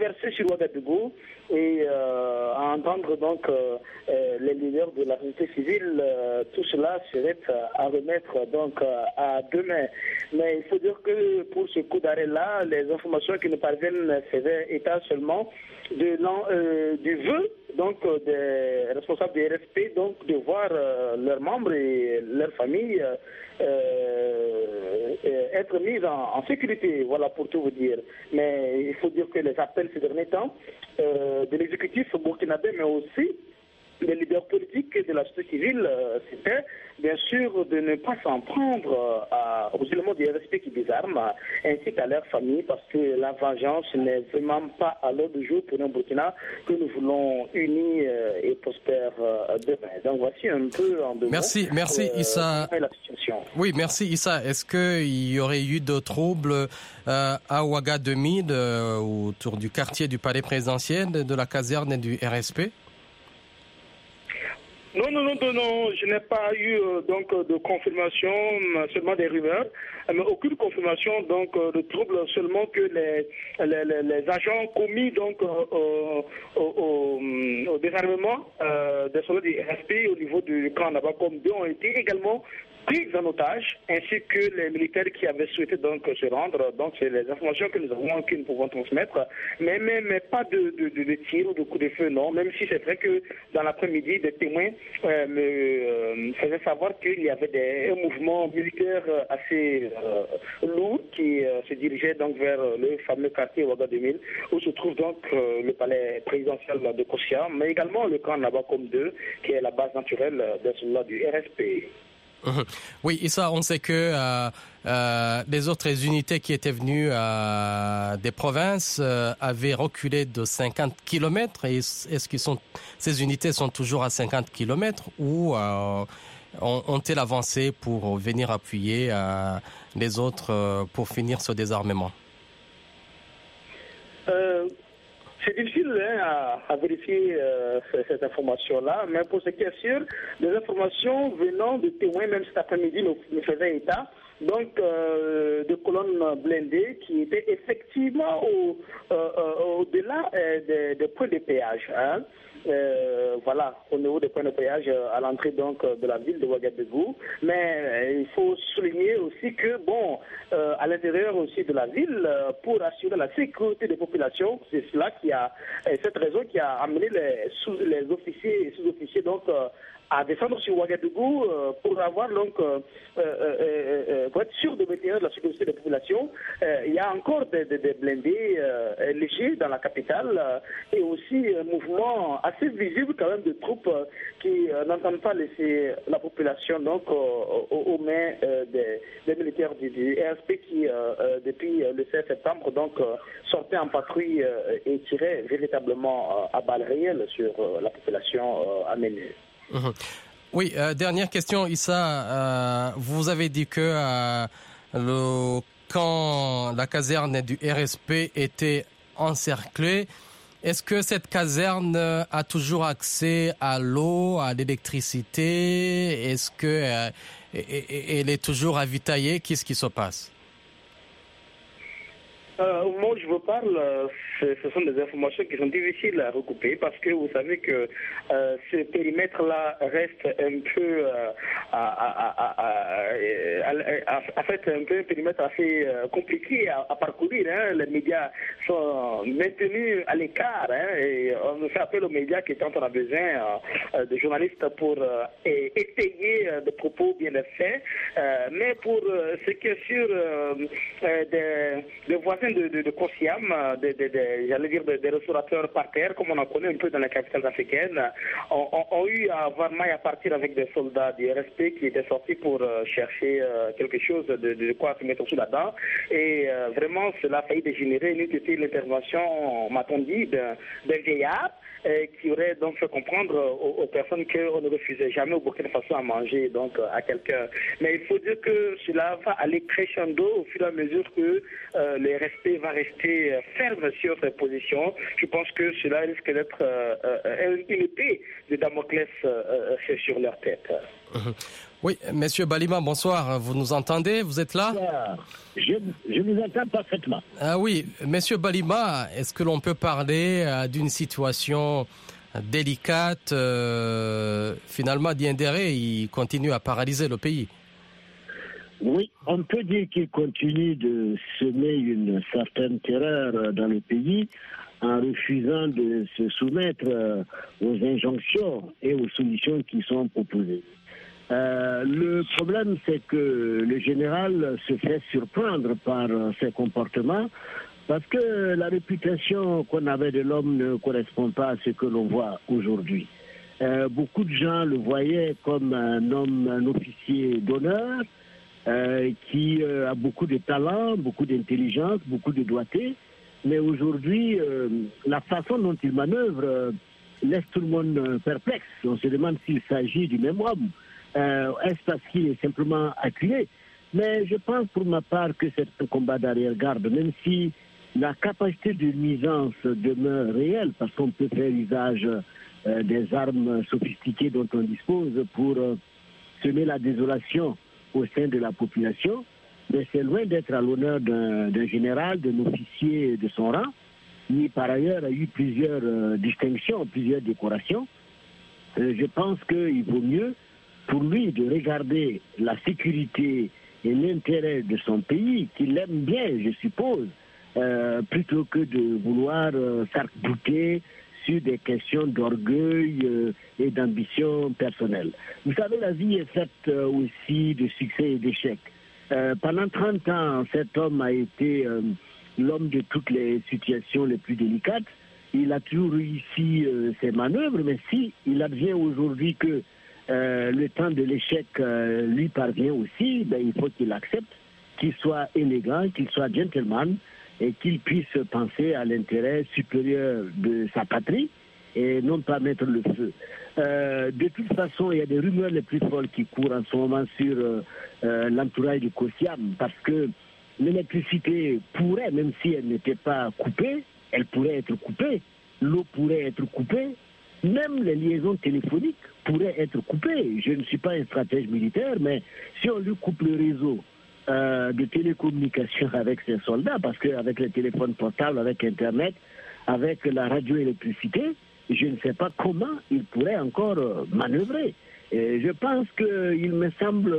déverser sur Ouagadougou et à entendre donc les leaders de la société civile, tout cela serait à remettre donc à demain. Mais il faut dire que pour ce coup d'arrêt-là, les informations qui nous parviennent faisaient état seulement du vœu donc des responsables des RSP donc de voir leurs membres et leurs familles être mis en sécurité, voilà pour tout vous dire. Mais il faut dire que les appels ces derniers temps de l'exécutif burkinabé, mais aussi les leaders politiques de la société civile, c'était bien sûr de ne pas s'en prendre aux éléments du RSP qui désarment, ainsi qu'à leurs familles, parce que la vengeance n'est vraiment pas à l'ordre du jour pour un Burkina que nous voulons unis et prospère demain. Donc voici un peu en deux mots. Merci Issa. La situation. Oui, merci Issa. Est-ce qu'il y aurait eu de troubles à Ouagadougou, autour du quartier du palais présidentiel, de la caserne et du RSP? Non, je n'ai pas eu donc de confirmation, seulement des rumeurs, mais aucune confirmation donc de troubles, seulement que les agents commis donc au désarmement des soldats du RSP au niveau du camp Nabakom 2 ont été également pris en otage, ainsi que les militaires qui avaient souhaité donc se rendre. Donc c'est les informations que nous avons, que nous pouvons transmettre, mais pas de tir ou de coup de feu, non. Même si c'est vrai que dans l'après-midi, des témoins me faisaient savoir qu'il y avait un mouvement militaire assez lourd qui se dirigeait donc vers le fameux quartier Ouagadougou, où se trouve donc le palais présidentiel de Kossia, mais également le camp Nabakom 2, qui est la base naturelle des soldats du RSP. Oui, Issa, on sait que les autres unités qui étaient venues des provinces avaient reculé de 50 km. Est-ce que ces unités sont toujours à 50 km ou ont-elles avancé pour venir appuyer les autres pour finir ce désarmement? C'est difficile à vérifier cette information-là, mais pour ce qui est sûr, des informations venant de témoins, même cet après-midi, nous faisaient état, donc de colonnes blindées qui étaient effectivement au-delà des points de péage. Voilà, au niveau des points de péage à l'entrée donc de la ville de Ouagadougou. Mais il faut souligner aussi que, à l'intérieur aussi de la ville, pour assurer la sécurité des populations, c'est cela cette raison qui a amené les officiers et sous-officiers donc à descendre sur Ouagadougou pour avoir donc pour être sûr de maintenir la sécurité des populations. Il y a encore des blindés légers dans la capitale et aussi un mouvement assez visible quand même de troupes qui n'entendent pas laisser la population donc aux mains des militaires du RSP qui depuis le 16 septembre donc sortaient en patrouille et tiraient véritablement à balles réelles sur la population amenée. Oui, dernière question, Issa. Vous avez dit que quand la caserne du RSP était encerclée, est-ce que cette caserne a toujours accès à l'eau, à l'électricité? Est-ce que elle est toujours ravitaillée? Qu'est-ce qui se passe? Au moment où je vous parle, ce sont des informations qui sont difficiles à recouper parce que vous savez que ce périmètre-là reste un peu, en fait, un peu un périmètre assez compliqué à parcourir. Les médias sont maintenus à l'écart et on fait appel aux médias qui, quand on a besoin de journalistes pour étayer des propos bien faits, mais pour ce qui est sûr des voisins de Kosiam, j'allais dire des restaurateurs par terre, comme on en connaît un peu dans les capitales africaines, ont eu à avoir maille à partir avec des soldats du RSP qui étaient sortis pour chercher quelque chose de quoi se mettre sous la dent. Et vraiment, cela a failli dégénérer. Une était l'intervention, m'a-t-on dit, d'un vieillard qui aurait donc fait comprendre aux personnes qu'on ne refusait jamais au Burkina Faso à manger donc à quelqu'un. Mais il faut dire que cela va aller crescendo au fur et à mesure que les va rester ferme sur ses positions. Je pense que cela risque d'être une épée de Damoclès sur leur tête. Oui, Monsieur Balima, bonsoir. Vous nous entendez? Vous êtes là? Je vous entends parfaitement. Ah oui, Monsieur Balima, est-ce que l'on peut parler d'une situation délicate? Finalement, Diendéré, il continue à paralyser le pays. Oui, on peut dire qu'il continue de semer une certaine terreur dans le pays en refusant de se soumettre aux injonctions et aux solutions qui sont proposées. Le problème, c'est que le général se fait surprendre par ses comportements parce que la réputation qu'on avait de l'homme ne correspond pas à ce que l'on voit aujourd'hui. Beaucoup de gens le voyaient comme un homme, un officier d'honneur qui a beaucoup de talent, beaucoup d'intelligence, beaucoup de doigté. Mais aujourd'hui, la façon dont il manœuvre laisse tout le monde perplexe. On se demande s'il s'agit du même homme. Est-ce parce qu'il est simplement acculé? Mais je pense pour ma part que c'est un combat d'arrière-garde, même si la capacité de nuisance demeure réelle, parce qu'on peut faire usage des armes sophistiquées dont on dispose pour semer la désolation au sein de la population. Mais c'est loin d'être à l'honneur d'un général, d'un officier de son rang, qui par ailleurs a eu plusieurs distinctions, plusieurs décorations. Je pense qu'il vaut mieux pour lui de regarder la sécurité et l'intérêt de son pays, qu'il aime bien, je suppose, plutôt que de vouloir s'arc-bouter sur des questions d'orgueil et d'ambition personnelle. Vous savez, la vie est faite aussi de succès et d'échecs. Pendant 30 ans, cet homme a été l'homme de toutes les situations les plus délicates. Il a toujours réussi ses manœuvres, mais si il advient aujourd'hui que le temps de l'échec lui parvient aussi, ben, il faut qu'il accepte, qu'il soit élégant, qu'il soit gentleman et qu'il puisse penser à l'intérêt supérieur de sa patrie et non pas mettre le feu. De toute façon, il y a des rumeurs les plus folles qui courent en ce moment sur l'entourage du Kosiam parce que l'électricité pourrait, même si elle n'était pas coupée, elle pourrait être coupée, l'eau pourrait être coupée, même les liaisons téléphoniques pourraient être coupées. Je ne suis pas un stratège militaire, mais si on lui coupe le réseau de télécommunication avec ses soldats, parce qu'avec les téléphones portables, avec Internet, avec la radioélectricité, je ne sais pas comment il pourrait encore manœuvrer. Et je pense qu'il me semble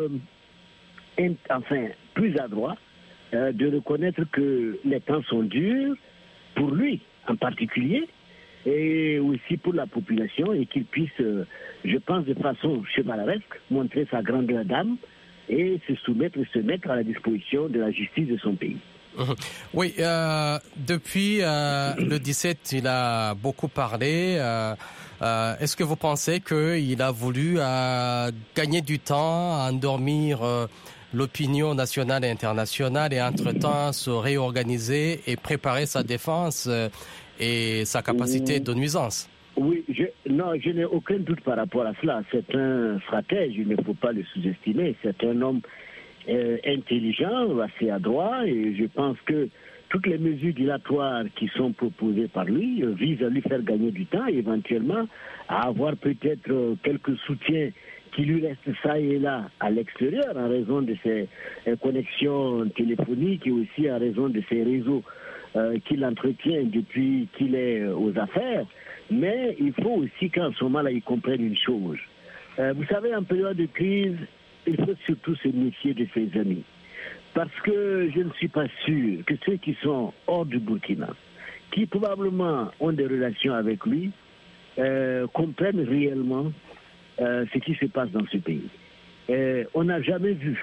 plus adroit de reconnaître que les temps sont durs, pour lui en particulier, et aussi pour la population, et qu'il puisse, je pense de façon chevaleresque, montrer sa grandeur d'âme et se soumettre et se mettre à la disposition de la justice de son pays. Oui, depuis le 17, il a beaucoup parlé. Est-ce que vous pensez qu'il a voulu gagner du temps, endormir l'opinion nationale et internationale et entre-temps se réorganiser et préparer sa défense et sa capacité de nuisance? Oui, je n'ai aucun doute par rapport à cela. C'est un stratège, il ne faut pas le sous-estimer. C'est un homme intelligent, assez adroit, et je pense que toutes les mesures dilatoires qui sont proposées par lui visent à lui faire gagner du temps et éventuellement à avoir peut-être quelques soutiens qui lui restent ça et là à l'extérieur en raison de ses connexions téléphoniques et aussi en raison de ses réseaux qu'il entretient depuis qu'il est aux affaires. Mais il faut aussi qu'en ce moment-là, il comprenne une chose. Vous savez, en période de crise, il faut surtout se méfier de ses amis. Parce que je ne suis pas sûr que ceux qui sont hors du Burkina, qui probablement ont des relations avec lui, comprennent réellement ce qui se passe dans ce pays. On n'a jamais vu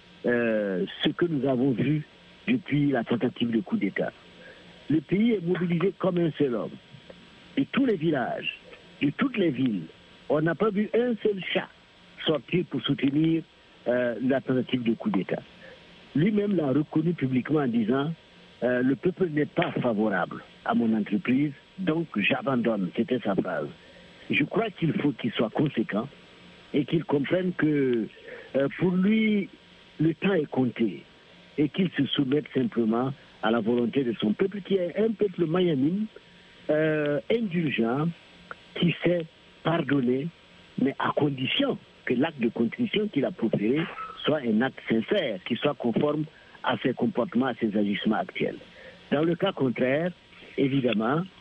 ce que nous avons vu depuis la tentative de coup d'État. Le pays est mobilisé comme un seul homme. De tous les villages, de toutes les villes, on n'a pas vu un seul chat sortir pour soutenir la tentative de coup d'État. Lui-même l'a reconnu publiquement en disant le peuple n'est pas favorable à mon entreprise, donc j'abandonne. C'était sa phrase. Je crois qu'il faut qu'il soit conséquent et qu'il comprenne que pour lui, le temps est compté et qu'il se soumette simplement à la volonté de son peuple, qui est un peuple magnanime, indulgent, qui sait pardonner, mais à condition que l'acte de contrition qu'il a proféré soit un acte sincère, qui soit conforme à ses comportements, à ses agissements actuels. Dans le cas contraire, évidemment,